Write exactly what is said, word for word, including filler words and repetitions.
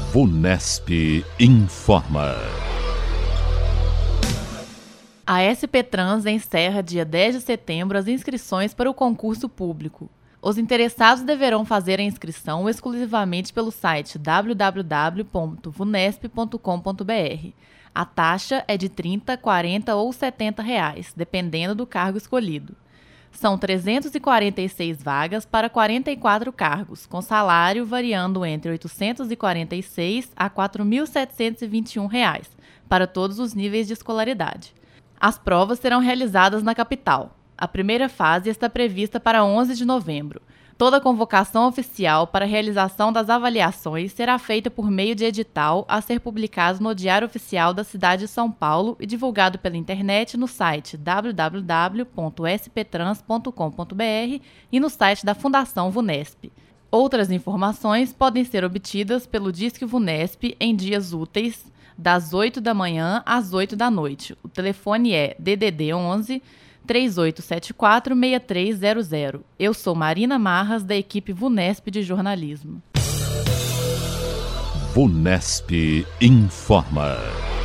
VUNESP informa. A S P Trans encerra dia dez de setembro as inscrições para o concurso público. Os interessados deverão fazer a inscrição exclusivamente pelo site w w w ponto vunesp ponto com ponto b r. A taxa é de trinta, quarenta ou setenta reais, dependendo do cargo escolhido. São trezentas e quarenta e seis vagas para quarenta e quatro cargos, com salário variando entre oitocentos e quarenta e seis a quatro mil setecentos e vinte e um reais, para todos os níveis de escolaridade. As provas serão realizadas na capital. A primeira fase está prevista para onze de novembro. Toda a convocação oficial para a realização das avaliações será feita por meio de edital a ser publicado no Diário Oficial da Cidade de São Paulo e divulgado pela internet no site w w w ponto s p trans ponto com ponto b r e no site da Fundação VUNESP. Outras informações podem ser obtidas pelo Disque VUNESP em dias úteis, das oito da manhã às oito da noite. O telefone é D D D onze, três oito sete quatro, seis três zero zero. Eu sou Marina Marras, da equipe VUNESP de jornalismo. VUNESP informa.